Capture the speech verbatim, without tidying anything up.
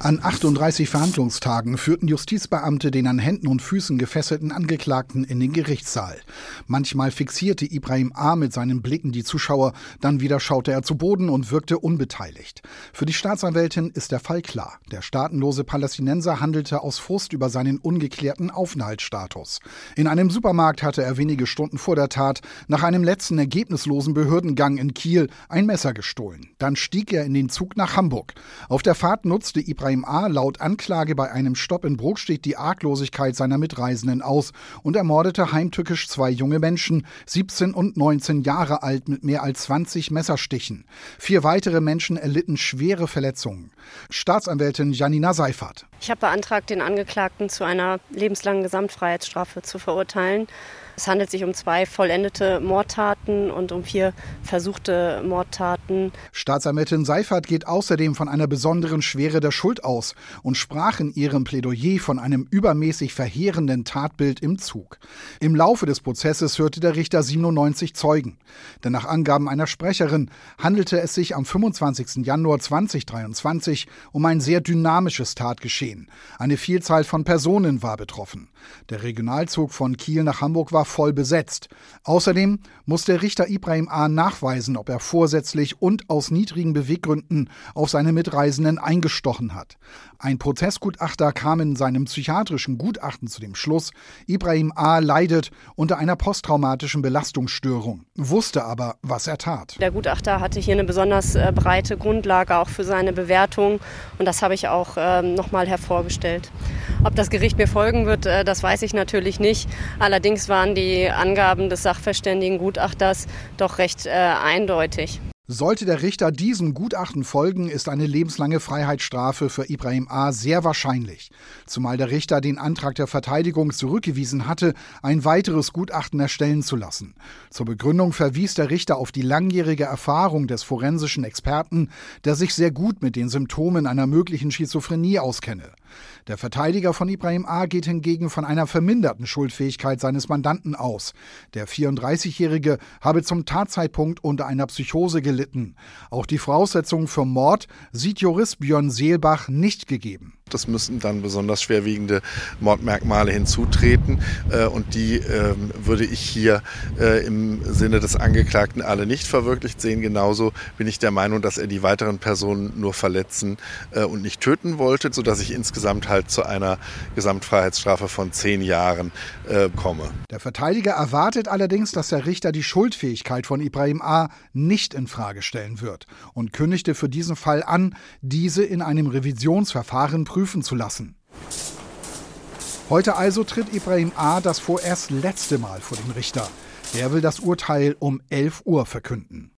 An achtunddreißig Verhandlungstagen führten Justizbeamte den an Händen und Füßen gefesselten Angeklagten in den Gerichtssaal. Manchmal fixierte Ibrahim A. mit seinen Blicken die Zuschauer, dann wieder schaute er zu Boden und wirkte unbeteiligt. Für die Staatsanwältin ist der Fall klar. Der staatenlose Palästinenser handelte aus Frust über seinen ungeklärten Aufenthaltsstatus. In einem Supermarkt hatte er wenige Stunden vor der Tat nach einem letzten ergebnislosen Behördengang in Kiel ein Messer gestohlen. Dann stieg er in den Zug nach Hamburg. Auf der Fahrt nutzte Ibrahim A. laut Anklage bei einem Stopp in Brokstedt die Arglosigkeit seiner Mitreisenden aus und ermordete heimtückisch zwei junge Menschen, siebzehn und neunzehn Jahre alt, mit mehr als zwanzig Messerstichen. Vier weitere Menschen erlitten schwere Verletzungen. Staatsanwältin Janina Seifert. Ich habe beantragt, den Angeklagten zu einer lebenslangen Gesamtfreiheitsstrafe zu verurteilen. Es handelt sich um zwei vollendete Mordtaten und um vier versuchte Mordtaten. Staatsanwältin Seifert geht außerdem von einer besonderen Schwere der Schuld aus und sprach in ihrem Plädoyer von einem übermäßig verheerenden Tatbild im Zug. Im Laufe des Prozesses hörte der Richter siebenundneunzig Zeugen. Denn nach Angaben einer Sprecherin handelte es sich am fünfundzwanzigsten Januar zweitausenddreiundzwanzig um ein sehr dynamisches Tatgeschehen. Eine Vielzahl von Personen war betroffen. Der Regionalzug von Kiel nach Hamburg war voll besetzt. Außerdem muss der Richter Ibrahim A. nachweisen, ob er vorsätzlich und aus niedrigen Beweggründen auf seine Mitreisenden eingestochen hat. Ein Prozessgutachter kam in seinem psychiatrischen Gutachten zu dem Schluss, Ibrahim A. leidet unter einer posttraumatischen Belastungsstörung, wusste aber, was er tat. Der Gutachter hatte hier eine besonders äh, breite Grundlage auch für seine Bewertung und das habe ich auch äh, nochmal hervorgestellt. Ob das Gericht mir folgen wird, äh, das weiß ich natürlich nicht. Allerdings waren die Angaben des sachverständigen Gutachters doch recht äh, eindeutig. Sollte der Richter diesem Gutachten folgen, ist eine lebenslange Freiheitsstrafe für Ibrahim A. sehr wahrscheinlich. Zumal der Richter den Antrag der Verteidigung zurückgewiesen hatte, ein weiteres Gutachten erstellen zu lassen. Zur Begründung verwies der Richter auf die langjährige Erfahrung des forensischen Experten, der sich sehr gut mit den Symptomen einer möglichen Schizophrenie auskenne. Der Verteidiger von Ibrahim A. geht hingegen von einer verminderten Schuldfähigkeit seines Mandanten aus. Der vierunddreißigjährige habe zum Tatzeitpunkt unter einer Psychose gelitten. Auch die Voraussetzungen für Mord sieht Jurist Björn Seelbach nicht gegeben. Das müssen dann besonders schwerwiegende Mordmerkmale hinzutreten und die äh, würde ich hier äh, im Sinne des Angeklagten alle nicht verwirklicht sehen. Genauso bin ich der Meinung, dass er die weiteren Personen nur verletzen äh, und nicht töten wollte, sodass ich insgesamt halt zu einer Gesamtfreiheitsstrafe von zehn Jahren äh, komme. Der Verteidiger erwartet allerdings, dass der Richter die Schuldfähigkeit von Ibrahim A. nicht in Frage stellen wird und kündigte für diesen Fall an, diese in einem Revisionsverfahren prüfen zu lassen. Heute also tritt Ibrahim A. das vorerst letzte Mal vor den Richter. Er will das Urteil um elf Uhr verkünden.